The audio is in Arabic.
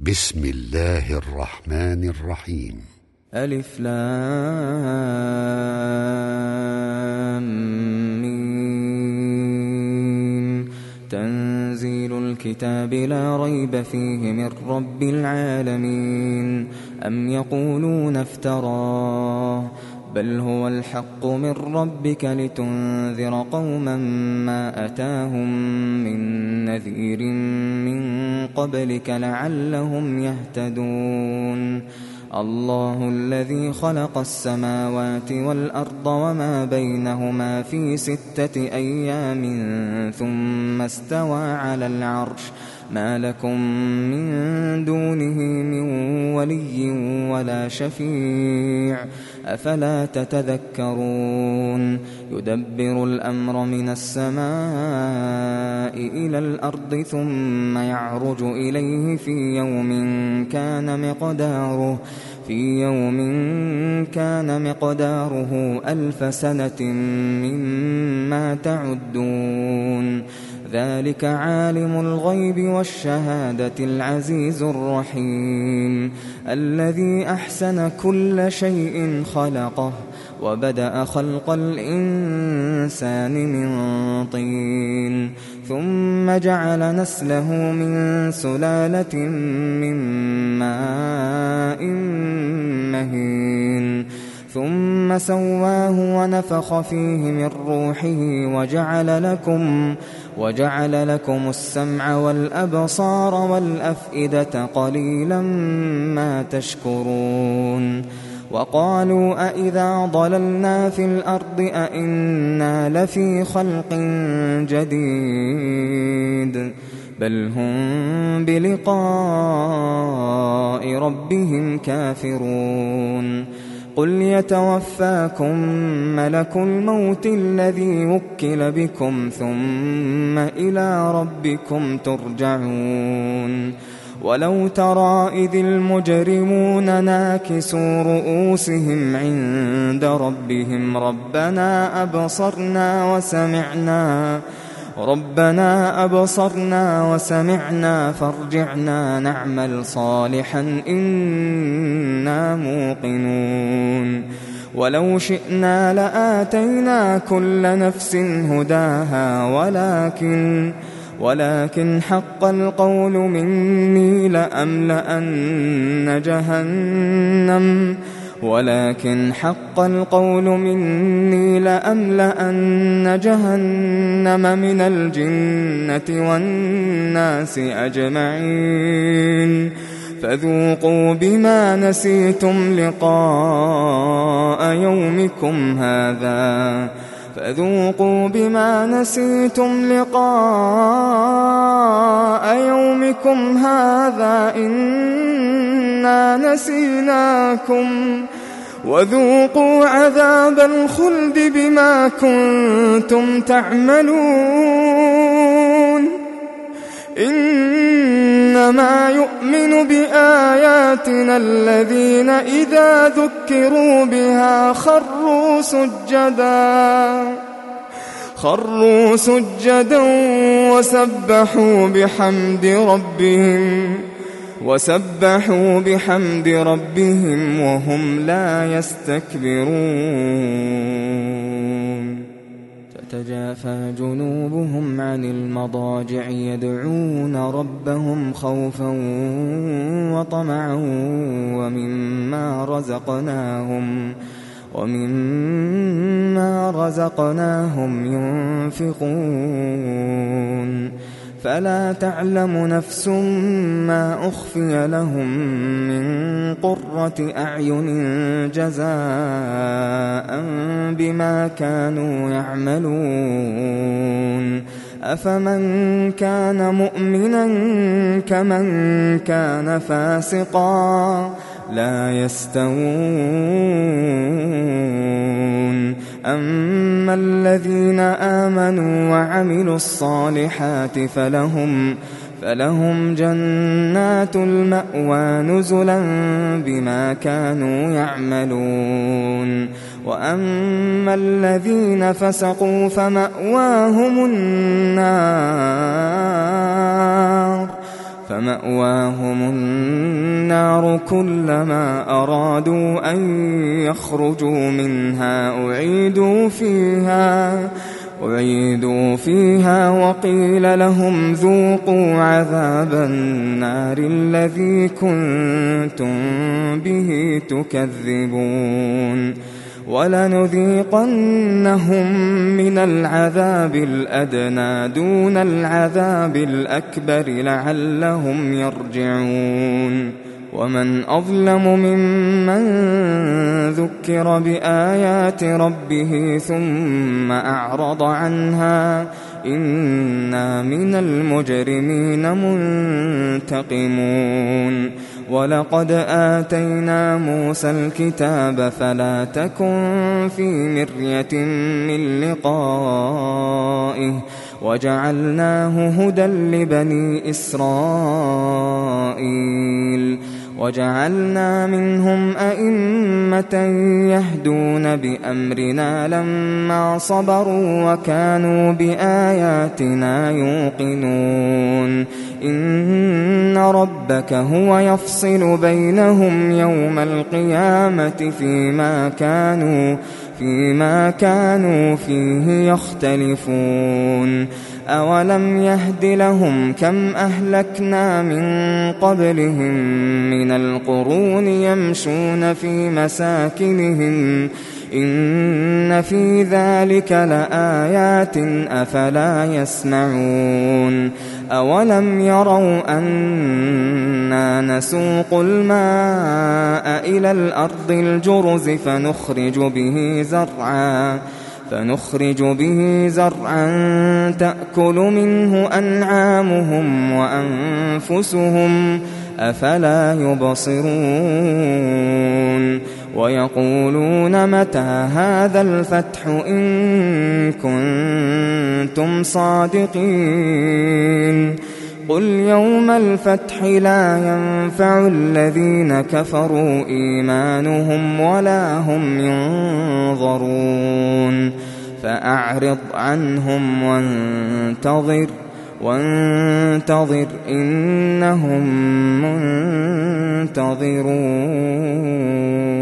بسم الله الرحمن الرحيم. ألف لام ميم. تنزيل الكتاب لا ريب فيه من رب العالمين. أم يقولون افتراه بل هو الحق من ربك لتنذر قوما ما أتاهم من نذير من قبلك لعلهم يهتدون. الله الذي خلق السماوات والأرض وما بينهما في 6 أيام ثم استوى على العرش ما لكم من دونه من ولي ولا شفيع أفلا تتذكرون. يدبر الأمر من السماء إلى الأرض ثم يعرج إليه في يوم كان مقداره 1000 سنة مما تعدون. ذلك عالم الغيب والشهادة العزيز الرحيم الذي أحسن كل شيء خلقه وبدأ خلق الإنسان من طين ثم جعل نسله من سلالة من ماء مهين ثم سواه ونفخ فيه من روحه وجعل لكم السمع والأبصار والأفئدة قليلا ما تشكرون. وقالوا أإذا ضللنا في الأرض أإنا لفي خلق جديد بل هم بلقاء ربهم كافرون. قل يتوفاكم ملك الموت الذي وكل بكم ثم إلى ربكم ترجعون. ولو ترى إذ المجرمون ناكسوا رؤوسهم عند ربهم ربنا أبصرنا وسمعنا فارجعنا نعمل صالحا إنا موقنون. ولو شئنا لآتينا كل نفس هداها ولكن حق القول مني لأملأن جهنم من الجنة والناس أجمعين. فذوقوا بما نسيتم لقاء يومكم هذا إنا نسيناكم وذوقوا عذاب الخلد بما كنتم تعملون. إنما يؤمن بآياتنا الذين إذا ذكروا بها خروا سجدا وسبحوا بحمد ربهم وهم لا يستكبرون. تتجافى جنوبهم عن المضاجع يدعون ربهم خوفا وطمعا ومما رزقناهم ينفقون. فلا تعلم نفس ما أخفي لهم من قرة أعين جزاء بما كانوا يعملون. أفمن كان مؤمنا كمن كان فاسقا لا يستوون. أما الذين آمنوا وعملوا الصالحات فلهم جنات المأوى نزلا بما كانوا يعملون. وأما الذين فسقوا فمأواهم النار فمأواهم النار كلما أرادوا أن يخرجوا منها أعيدوا فيها وقيل لهم ذوقوا عذاب النار الذي كنتم به تكذبون ولنذيقنهم من العذاب الأدنى دون العذاب الأكبر لعلهم يرجعون ومن أظلم ممن ذكر بآيات ربه ثم أعرض عنها إنا من المجرمين منتقمون ولقد آتينا موسى الكتاب فلا تكن في مرية من لقائه وجعلناه هدى لبني إسرائيل وجعلنا منهم أئمة يهدون بأمرنا لما صبروا وكانوا بآياتنا يوقنون إن ربك هو يفصل بينهم يوم القيامة فيما كانوا فيه يختلفون أولم يهد لهم كم أهلكنا من قبلهم من القرون يمشون في مساكنهم إن في ذلك لآيات أفلا يسمعون أولم يروا أننا نسوق الماء إلى الأرض الجرز فنخرج به زرعا تأكل منه أنعامهم وأنفسهم أفلا يبصرون ويقولون متى هذا الفتح إن كنتم صادقين قل يوم الفتح لا ينفع الذين كفروا إيمانهم ولا هم ينظرون فأعرض عنهم وانتظر إنهم منتظرون